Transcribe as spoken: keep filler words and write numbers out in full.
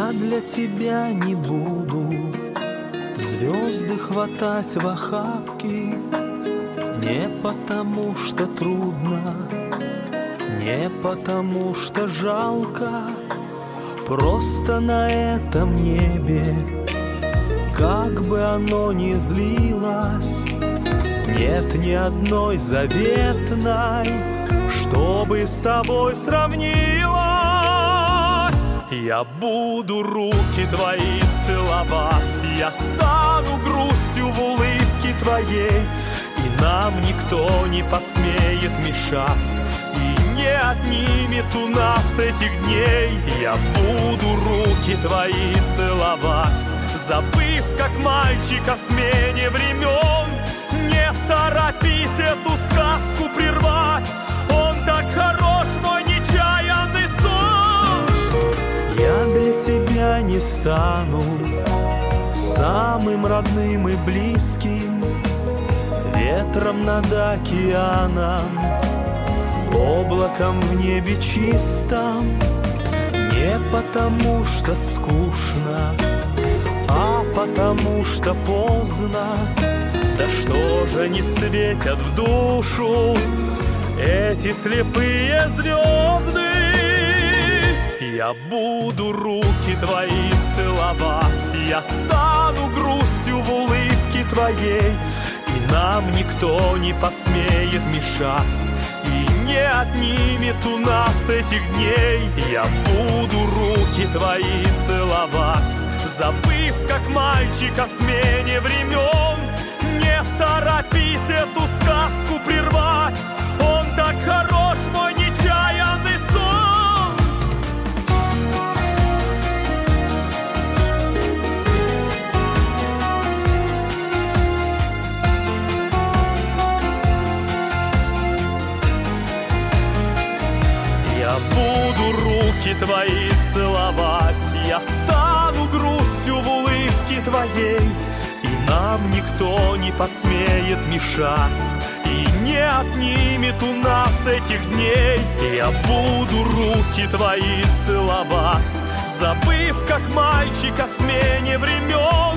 Я для тебя не буду звезды хватать в охапки, не потому что трудно, не потому что жалко, просто на этом небе, как бы оно ни злилось, нет ни одной заветной, чтобы с тобой сравнилась. Я буду руки твои целовать, я стану грустью в улыбке твоей, и нам никто не посмеет мешать, и не отнимет у нас этих дней. Я буду руки твои целовать, забыв, как мальчик, о смене времен. Не торопись эту сказку прервать, он так хорош, мой нечаянный сон. Я для тебя не стану самым родным и близким, ветром над океаном, облаком в небе чистом. Не потому что скучно, а потому что поздно. Да что же не светят в душу эти слепые звезды? Я буду руки твои целовать, я стану грустью в улыбке твоей, и нам никто не посмеет мешать, и не отнимет у нас этих дней. Я буду руки твои целовать, забыв, как мальчик, о смене времен. Не торопись эту сказку прервать, он так хорош, мой нечаянный сон. Я буду руки твои целовать, я стану грустью в улыбке твоей, и нам никто не посмеет мешать, и не отнимет у нас этих дней. Я буду руки твои целовать, забыв, как мальчик, о смене времен.